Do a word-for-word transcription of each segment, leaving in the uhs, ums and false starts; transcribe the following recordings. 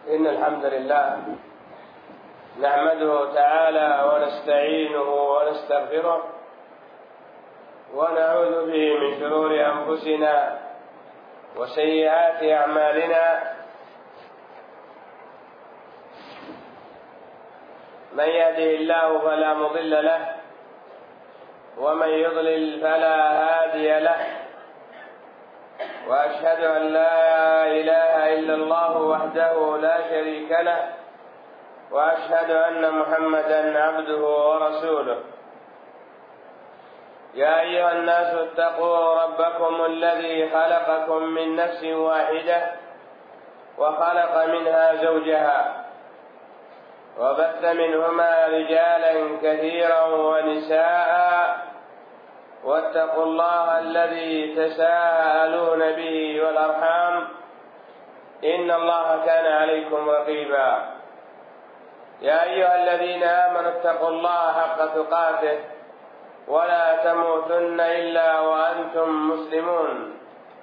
إن الحمد لله نحمده تعالى ونستعينه ونستغفره ونعوذ به من شرور أنفسنا وسيئات أعمالنا. من يهده الله فلا مضل له ومن يضلل فلا هادي له، وأشهد أن لا إله إلا الله وحده لا شريك له، وأشهد أن محمدا عبده ورسوله. يا أيها الناس اتقوا ربكم الذي خلقكم من نفس واحدة وخلق منها زوجها وبث منهما رجالا كثيرا ونساء، واتقوا الله الذي تساءلون به والأرحام إن الله كان عليكم رقيبا. يا أيها الذين آمنوا اتقوا الله حق تقاته ولا تموتن إلا وأنتم مسلمون.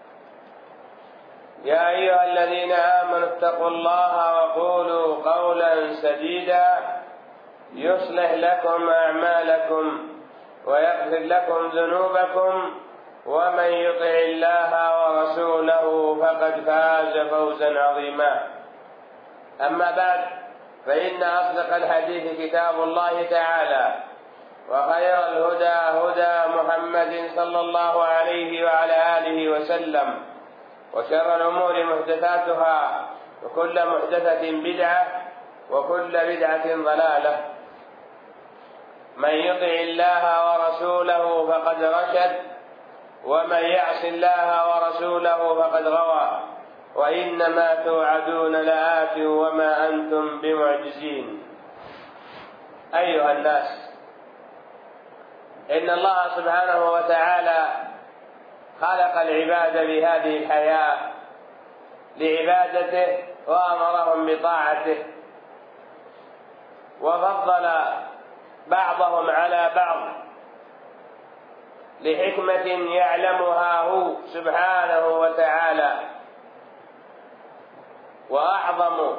يا أيها الذين آمنوا اتقوا الله وقولوا قولا سديدا يصلح لكم أعمالكم ويغفر لكم ذنوبكم، ومن يطع الله ورسوله فقد فاز فوزا عظيما. أما بعد، فإن أصدق الحديث كتاب الله تعالى، وخير الهدى هدى محمد صلى الله عليه وعلى آله وسلم، وشر الأمور محدثاتها، وكل محدثة بدعة، وكل بدعة ضلالة. من يطع الله ورسوله فقد رشد، ومن يعص الله ورسوله فقد غوى، وإنما توعدون لآت وما أنتم بمعجزين. أيها الناس، إن الله سبحانه وتعالى خلق العباد بهذه الحياة لعبادته وأمرهم بطاعته، وفضل بعضهم على بعض لحكمة يعلمها هو سبحانه وتعالى. وأعظم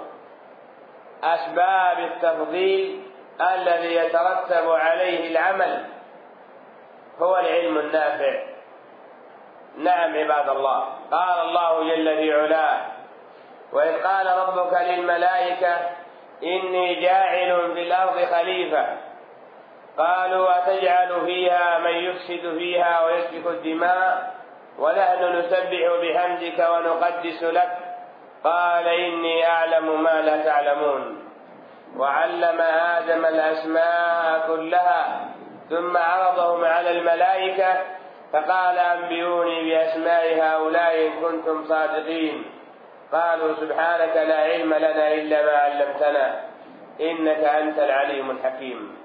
أسباب التفضيل الذي يترتب عليه العمل هو العلم النافع. نعم عباد الله، قال الله جل في علاه: وإذ قال ربك للملائكة إني جاعل في الأرض خليفة قالوا أتجعل فيها من يفسد فيها ويسفك الدماء ونحن نسبح بحمدك ونقدس لك قال إني أعلم ما لا تعلمون. وعلم آدم الأسماء كلها ثم عرضهم على الملائكة فقال أنبئوني بأسماء هؤلاء إن كنتم صادقين. قالوا سبحانك لا علم لنا إلا ما علمتنا إنك أنت العليم الحكيم.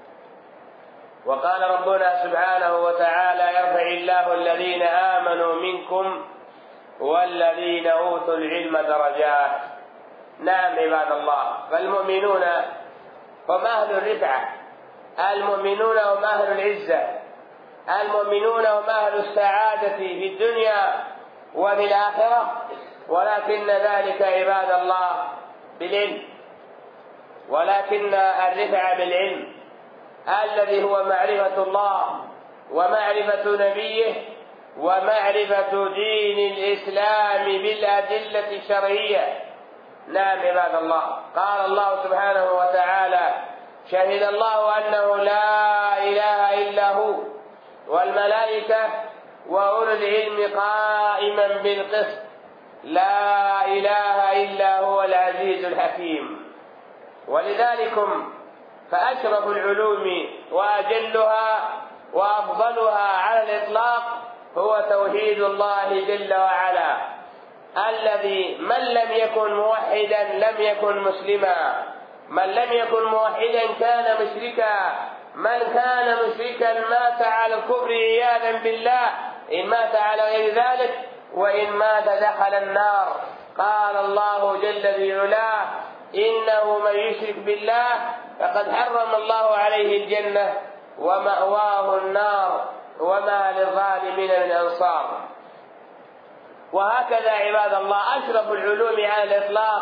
وقال ربنا سبحانه وتعالى: يرفع الله الذين آمنوا منكم والذين أوتوا العلم درجات. نعم عباد الله، فالمؤمنون هم أهل الرفعة، المؤمنون هم أهل العزة، المؤمنون هم أهل السعادة في الدنيا وفي الآخرة، ولكن ذلك عباد الله بالعلم، ولكن الرفعة بالعلم الذي هو معرفة الله ومعرفة نبيه ومعرفة دين الإسلام بالأدلة الشرعية. نعم عباد الله، قال الله سبحانه وتعالى: شهد الله أنه لا إله إلا هو والملائكة وأولو العلم قائما بالقسط لا إله إلا هو العزيز الحكيم. ولذلكم فأشرف العلوم وأجلها وأفضلها على الإطلاق هو توحيد الله جل وعلا، الذي من لم يكن موحدا لم يكن مسلما، من لم يكن موحدا كان مشركا، من كان مشركا مات على الكفر عياذا بالله، إن مات على غير ذلك وإن مات دخل النار. قال الله جل في علاه: إنه من يشرك بالله فقد حرم الله عليه الجنة ومأواه النار وما للظالمين من أنصار. وهكذا عباد الله أشرف العلوم على الإطلاق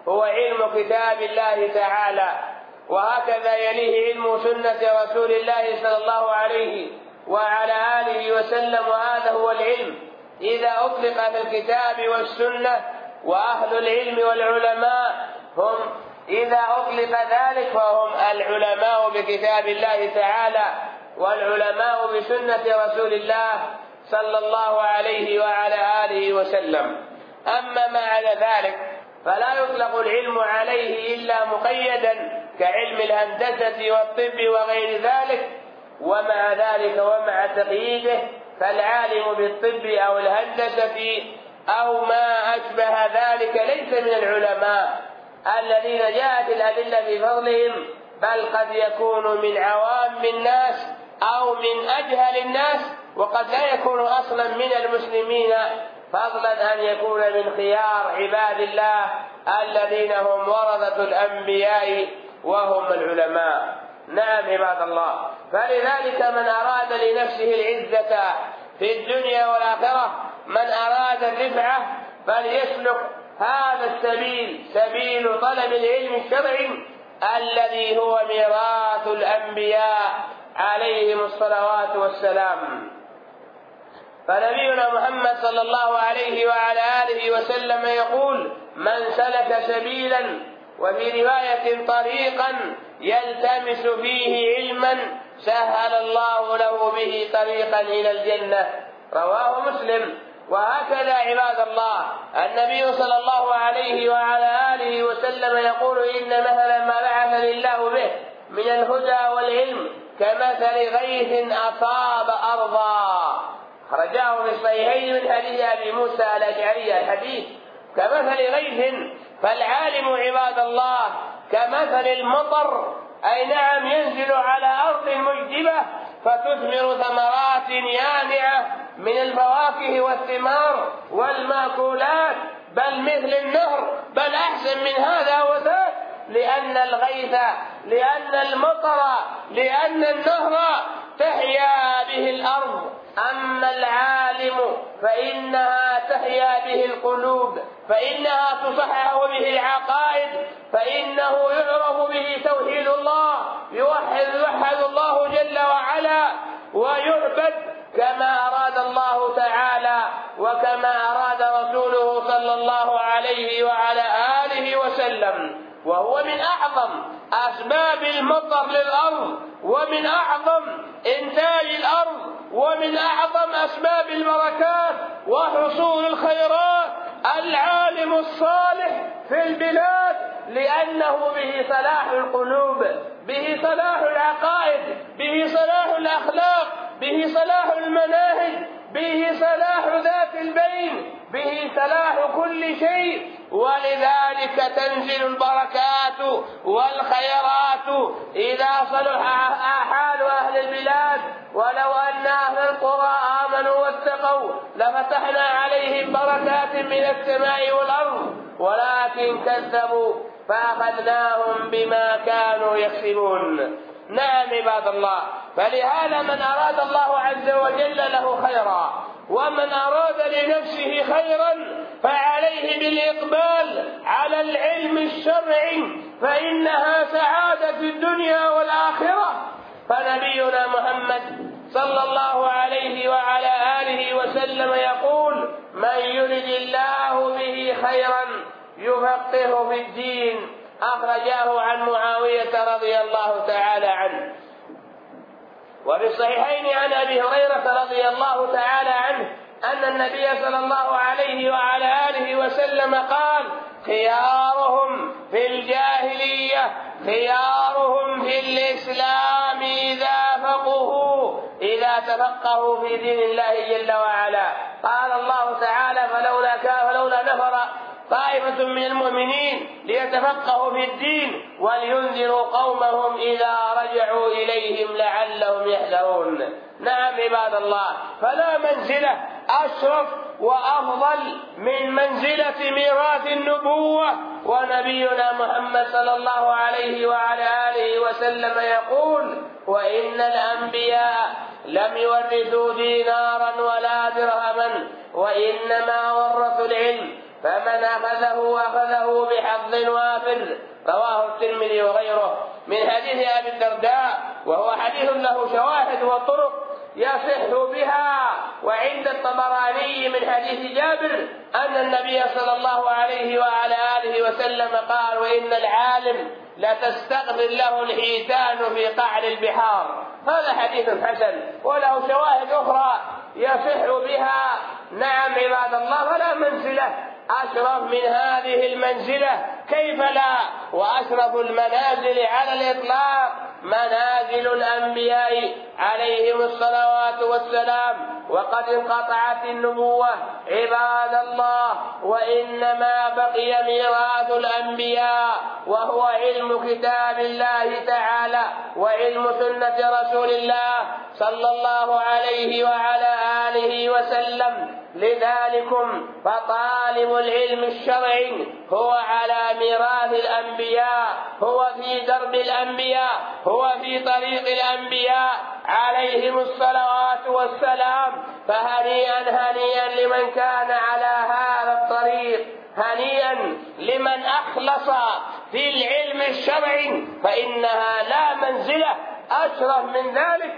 هو علم كتاب الله تعالى، وهكذا يليه علم سنة رسول الله صلى الله عليه وعلى آله وسلم، وهذا هو العلم إذا أطلق في الكتاب والسنة. وأهل العلم والعلماء هم إذا أطلق ذلك فهم العلماء بكتاب الله تعالى والعلماء بسنة رسول الله صلى الله عليه وعلى آله وسلم. أما ما على ذلك فلا يطلق العلم عليه إلا مقيدا كعلم الهندسة والطب وغير ذلك. ومع ذلك ومع تقييده فالعالم بالطب أو الهندسة أو ما أشبه ذلك ليس من العلماء الذين جاءت الأدلة في فضلهم، بل قد يكون من عوام الناس أو من أجهل الناس، وقد لا يكون أصلا من المسلمين، فضلا أن يكون من خيار عباد الله الذين هم ورثة الأنبياء وهم العلماء. نعم عباد الله، فلذلك من أراد لنفسه العزة في الدنيا والآخرة، من أراد الرفعة فليسلك هذا السبيل، سبيل طلب العلم الشرعي الذي هو ميراث الأنبياء عليهم الصلوات والسلام. فنبينا محمد صلى الله عليه وعلى آله وسلم يقول: من سلك سبيلا، وفي رواية طريقا يلتمس فيه علما سهل الله له به طريقا إلى الجنة، رواه مسلم. وهكذا عباد الله النبي صلى الله عليه وعلى آله وسلم يقول: إن مثل ما بعثني الله به من الهدى والعلم كمثل غيث أصاب أرضا، خرجاه في الصحيحين من حديث أبي موسى الأشعري الحديث كمثل غيث. فالعالم عباد الله كمثل المطر، أي نعم، ينزل على أرض مجدبة فتثمر ثمرات يانعة من الفواكه والثمار والمأكولات، بل مثل النهر، بل أحسن من هذا وذاك، لأن الغيث، لأن المطر، لأن النهر تحيا به الأرض. أما العالم فإنها تحيا به القلوب، فإنها تصحح به العقائد، فإنه يعرف به توحيد الله، يوحد يوحد الله جل وعلا ويعبد كما أراد الله تعالى وكما أراد رسوله صلى الله عليه وعلى آله وسلم. وهو من أعظم أسباب المطر للأرض، ومن أعظم إنتاج الأرض، ومن أعظم أسباب البركات وحصول الخيرات العالم الصالح في البلاد، لأنه به صلاح القلوب، به صلاح العقائد، به صلاح الأخلاق، به صلاح المناهج، به صلاح ذات البين، به صلاح كل شيء. ولذلك تنزل البركات والخيرات إذا صلح حال أهل البلاد. ولو أن أهل القرى آمنوا واتقوا لفتحنا عليهم بركات من السماء والأرض، ولكن كذبوا فأخذناهم بما كانوا يكسبون. نعم عباد الله، فلهذا من أراد الله عز وجل له خيرا، ومن أراد لنفسه خيرا فعليه بالإقبال على العلم الشرعي، فإنها سعادة الدنيا والآخرة. فنبينا محمد صلى الله عليه وعلى آله وسلم يقول: من يرد الله به خيرا يفقهه في الدين، أخرجاه عن معاوية رضي الله تعالى عنه. وفي الصحيحين عن أبي هريرة رضي الله تعالى عنه أن النبي صلى الله عليه وعلى آله وسلم قال: خيارهم في الجاهلية خيارهم في الإسلام إذا فقهوا إذا تفقهوا في دين الله جل وعلا. قال الله تعالى: فلولا فلولا نفر طائفة من المؤمنين ليتفقهوا في الدين ولينذروا قومهم إذا رجعوا إليهم لعلهم يحذرون. نعم عباد الله، فلا منزلة أشرف وأفضل من منزلة ميراث النبوة. ونبينا محمد صلى الله عليه وعلى آله وسلم يقول: وإن الأنبياء لم يورثوا دينارا ولا درهما، وإنما ورثوا العلم. فمن أخذه أخذه بحظ وافر. رواه الترمذي وغيره من حديث أبي الدرداء، وهو حديث له شواهد وطرق يصح بها. وعند الطبراني من حديث جابر أن النبي صلى الله عليه وعلى آله وسلم قال: وإن العالم لتستغفر له الحيتان في قعر البحار. هذا حديث حسن وله شواهد أخرى يصح بها. نعم عباد الله، ولا منزلة أشرف من هذه المنزلة، كيف لا؟ وأشرف المنازل على الإطلاق منازل الأنبياء عليهم الصلوات والسلام، وقد انقطعت النبوة عباد الله، وإنما بقي ميراث الأنبياء وهو علم كتاب الله تعالى وعلم سنة رسول الله صلى الله عليه وعلى آله وسلم. لذلكم فطالب العلم الشرعي هو على ميراث الأنبياء، هو في درب الأنبياء، هو في طريق الأنبياء عليهم الصلوات والسلام. فهنيئا هنيئا لمن كان على هذا الطريق، هنيئا لمن أخلص في العلم الشرعي، فإنها لا منزلة أشرف من ذلك.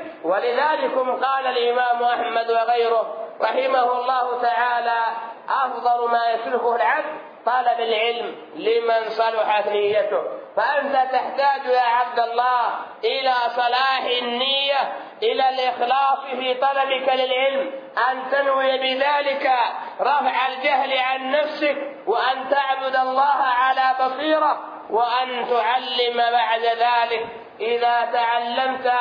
ولذلك قال الإمام أحمد وغيره رحمه الله تعالى: أفضل ما يسلكه العبد طلب العلم لمن صلحت نيته. فأنت تحتاج يا عبد الله إلى صلاح النية، إلى الإخلاص في طلبك للعلم، أن تنوي بذلك رفع الجهل عن نفسك، وأن تعبد الله على بصيرة، وأن تعلم بعد ذلك. إذا تعلمت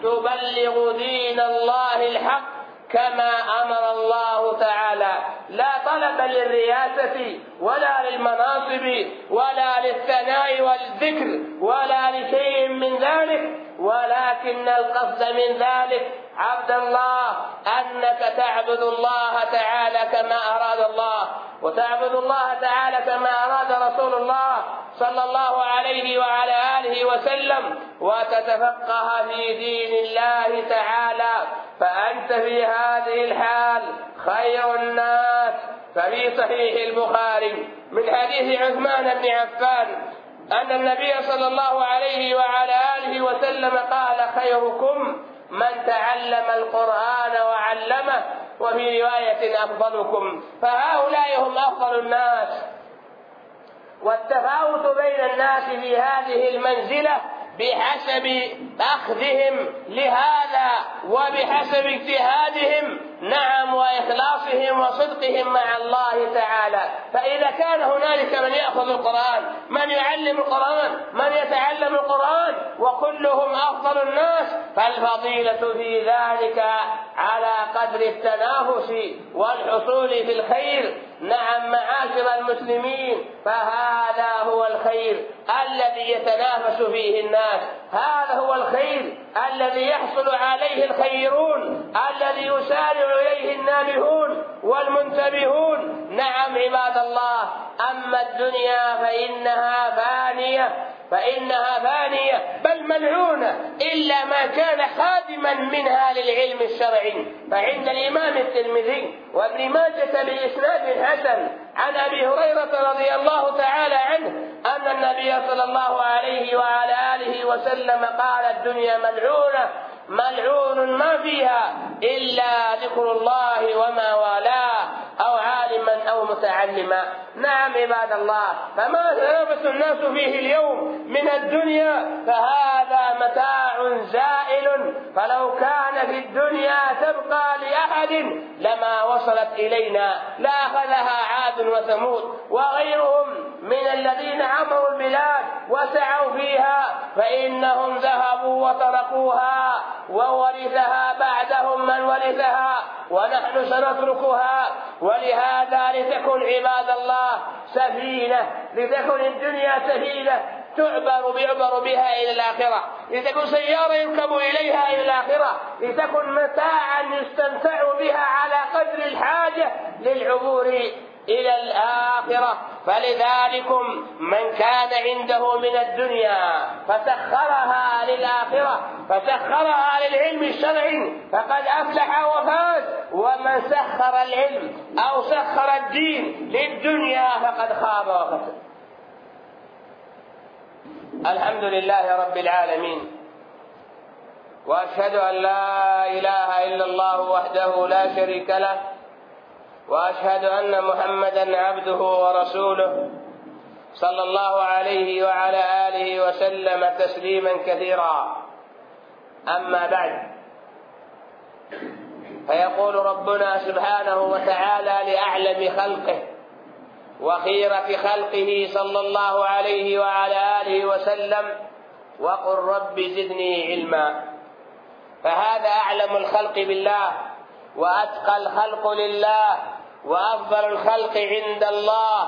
تبلغ دين الله الحق كما أمر الله تعالى، لا طلب للرياسة ولا للمناصب ولا للثناء والذكر ولا لشيء من ذلك، ولكن القصد من ذلك عبد الله أنك تعبد الله تعالى كما أراد الله، وتعبد الله تعالى كما أراد رسول الله صلى الله عليه وعلى آله وسلم، وتتفقه في دين الله تعالى. فأنت في هذه الحال خير الناس. ففي صحيح البخاري من حديث عثمان بن عفان أن النبي صلى الله عليه وعلى آله وسلم قال: خيركم من تعلم القرآن وعلمه، وفي رواية أفضلكم. فهؤلاء هم أفضل الناس. والتفاوت بين الناس في هذه المنزلة بحسب أخذهم لهذا وبحسب اجتهادهم، نعم، وإخلاصهم وصدقهم مع الله تعالى. فإذا كان هنالك من يأخذ القرآن، من يعلم القرآن، من يتعلم القرآن، وكلهم أفضل الناس، فالفضيلة في ذلك على قدر التنافس والحصول في الخير. نعم معاشر المسلمين، فهذا هو الخير الذي يتنافس فيه الناس، هذا هو الخير الذي يحصل عليه الخيرون، الذي يسارع إليه النابهون والمنتبهون. نعم عباد الله، أما الدنيا فإنها فانية، فإنها فانية بل ملعونة إلا ما كان خادما منها للعلم الشرعي. فعند الإمام الترمذي وابن ماجة بإسناد حسن عن أبي هريرة رضي الله تعالى عنه أن النبي صلى الله عليه وعلى آله وسلم قال: الدنيا ملعونة ملعون ما فيها إلا ذكر الله وما والاه، أو عالما أو متعلما. نعم عباد الله، فما يتنافس الناس فيه اليوم من الدنيا فهذا متاع زائل، فلو كان في الدنيا تبقى لأحد لما وصلت إلينا، لأخذها عاد وثمود وغيرهم من الذين عمروا البلاد وسعوا فيها، فإنهم ذهبوا وتركوها وورثها بعدهم من ورثها، ونحن سنتركها. ولهذا لتكن عباد الله سفينة، لتكن الدنيا سفينة تعبر بيعبر بها إلى الآخرة، لتكن سيارة يركب إليها إلى الآخرة، لتكن متاعا يستمتع بها على قدر الحاجة للعبور إلى الآخرة. فلذلكم من كان عنده من الدنيا فسخرها للآخرة، فسخرها للعلم الشرعي، فقد أفلح وفاز. ومن سخر العلم أو سخر الدين للدنيا فقد خاب وخسر. الحمد لله رب العالمين، وأشهد أن لا إله إلا الله وحده لا شريك له، وأشهد أن محمدا عبده ورسوله صلى الله عليه وعلى آله وسلم تسليما كثيرا. أما بعد، فيقول ربنا سبحانه وتعالى لأعلم خلقه وخيرة خلقه صلى الله عليه وعلى آله وسلم: وقل رب زدني علما. فهذا أعلم الخلق بالله، وأتقى الخلق لله، وأفضل الخلق عند الله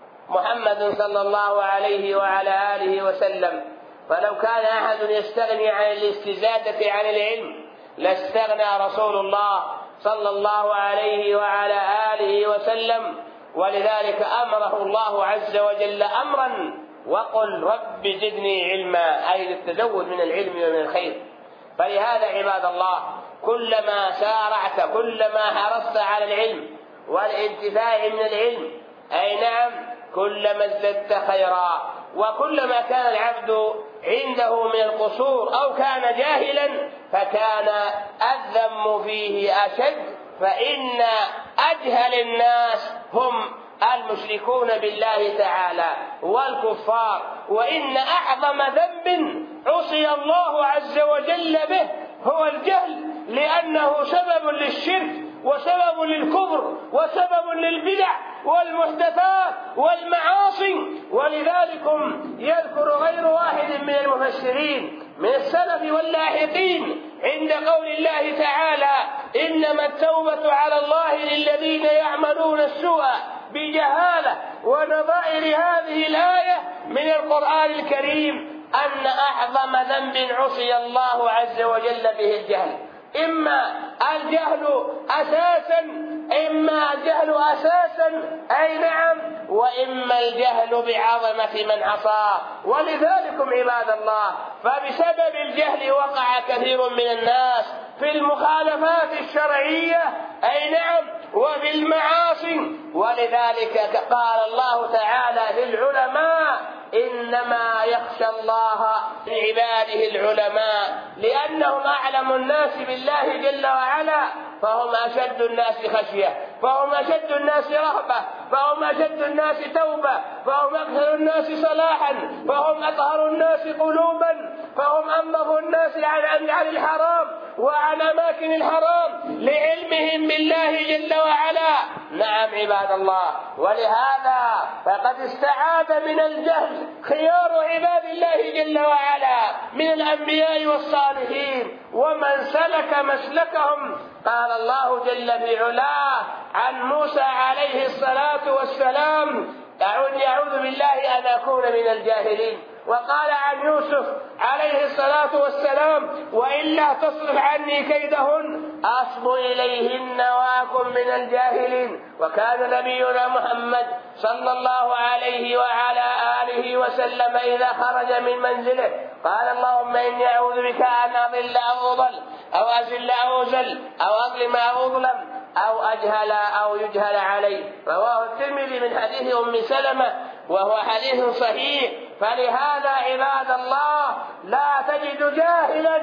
محمد صلى الله عليه وعلى آله وسلم. فلو كان أحد يستغني عن الاستزادة عن العلم لاستغنى رسول الله صلى الله عليه وعلى آله وسلم. ولذلك أمره الله عز وجل أمرا: وقل رب زدني علما، أي للتزود من العلم ومن الخير. فلهذا عباد الله، كلما سارعت، كلما حرصت على العلم والانتفاع من العلم، أي نعم، كلما ازددت خيرا. وكلما كان العبد عنده من القصور أو كان جاهلا فكان الذم فيه أشد، فإن أجهل الناس هم المشركون بالله تعالى والكفار. وإن أعظم ذنب عصي الله عز وجل به هو الجهل، لأنه سبب للشرك وسبب للكفر وسبب للبدع والمحدثات والمعاصي. ولذلك يذكر غير واحد من المفسرين من السلف واللاحقين عند قول الله تعالى: إنما التوبة على الله للذين يعملون السوء بجهالة، ونظائر هذه الآية من القرآن الكريم أن أعظم ذنب عصي الله عز وجل به الجهل. إما الجهل أساسا إما الجهل أساسا أي نعم، وإما الجهل بعظمة من عصاه. ولذلكم عباد الله، فبسبب الجهل وقع كثير من الناس في المخالفات الشرعية أي نعم وبالمعاصي. ولذلك قال الله تعالى للعلماء: إنما يخشى الله من عباده العلماء، لأنهم أعلم الناس بالله جل وعلا، فهم أشد الناس خشية، فهم أشد الناس رهبة، فهم أشد الناس توبة، فهم أكثر الناس صلاحا، فهم أطهر الناس قلوبا، فهم أنظف الناس عن عن الحرام وعن أماكن الحرام لعلمهم بالله جل وعلا. نعم عباد الله، ولهذا فقد استعاذ من الجهل خيار عباد الله جل وعلا من الأنبياء والصالحين ومن سلك مسلكهم. قال الله جل في علاه عن موسى عليه الصلاة والسلام: يعوذ بالله أن أكون من الجاهلين. وقال عن يوسف عليه الصلاة والسلام: وإلا تصرف عني كيدهن أصب إليهن وأكن من الجاهلين. وكان نبينا محمد صلى الله عليه وعلى آله وسلم إذا خرج من منزله قال: اللهم إني أعوذ بك أن أضل أو أضل أو أزل أو أزل أو أظلم أو أظلم أو أجهل أو يجهل علي. رواه الترمذي من حديث أم سلمة، وهو حديث صحيح. فلهذا عباد الله، لا تجد جاهلا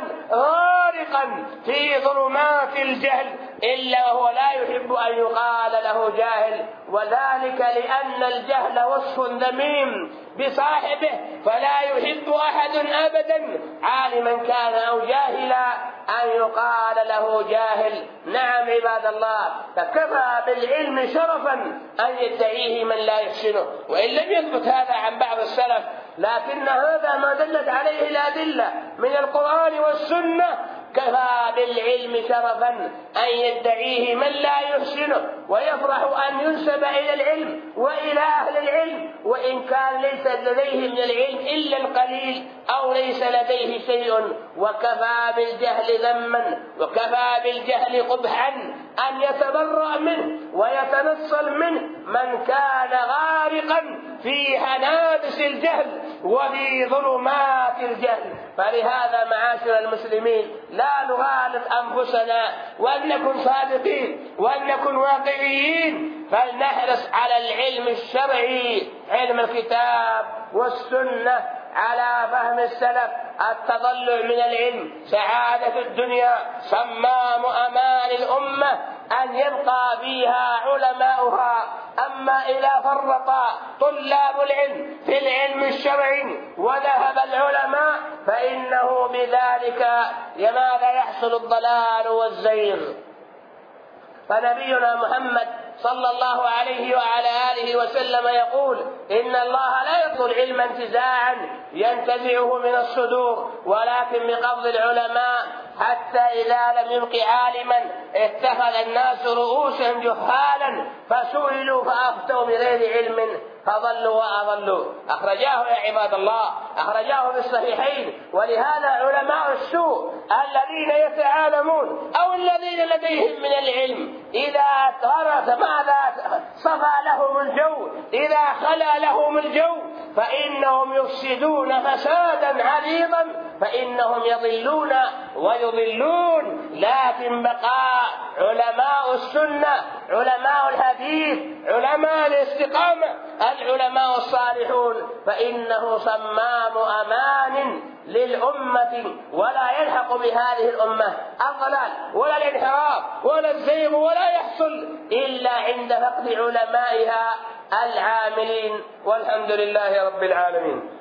غارقا في ظلمات الجهل إلا وهو لا يحب أن يقال له جاهل، وذلك لأن الجهل وصف ذميم بصاحبه، فلا يحب أحد أبدا عالما كان أو جاهلا أن يقال له جاهل. نعم عباد الله، فكفى بالعلم شرفا أن يدعيه من لا يحسنه، وإن لم يثبت هذا عن بعض السلف، لكن هذا ما دلت عليه الأدلة من القرآن والسنة كفى بالعلم شرفا أن يدعيه من لا يحسنه، ويفرح أن ينسب إلى العلم وإلى أهل العلم، وإن كان ليس لديه من العلم إلا القليل أو ليس لديه شيء. وكفى بالجهل ذما، وكفى بالجهل قبحا أن يتبرأ منه ويتنصل منه من كان غارقا في هنادس الجهل وفي ظلمات الجهل. فلهذا معاشر المسلمين لا نغالط أنفسنا، وأن نكن صادقين وأن نكن واقعيين، فلنحرص على العلم الشرعي، علم الكتاب والسنة، على فهم السلف. التضلع من العلم سعادة الدنيا، صمام أمان الأمة أن يبقى فيها علماؤها. أما إذا فرط طلاب العلم في العلم الشرعي وذهب العلماء فإنه بذلك ماذا يحصل؟ الضلال والزيغ. فنبينا محمد صلى الله عليه وعلى آله وسلم يقول: إن الله لا يطلب العلم انتزاعا ينتزعه من الصدور، ولكن بقبض العلماء، حتى إذا لم يبق عالما اتخذ الناس رؤوسا جهالا فسئلوا فأفتوا بغير علم فضلوا وأضلوا. أخرجاه يا عباد الله، أخرجاه في الصحيحين. ولهذا علماء السوء الذين يتعالمون أو الذين لديهم من العلم إذا ترك ماذا صفى لهم الجو، إذا خلا لهم الجو فإنهم يفسدون فسادا عريضا، فإنهم يضلون ويضلون. لكن بقاء علماء السنة، علماء الحديث، علماء الاستقامة، العلماء الصالحون، فإنه صمام أمان للأمة، ولا يلحق بهذه الأمة الضلال ولا الانحراف ولا الزيغ ولا يحصل إلا عند فقد علمائها العاملين. والحمد لله رب العالمين.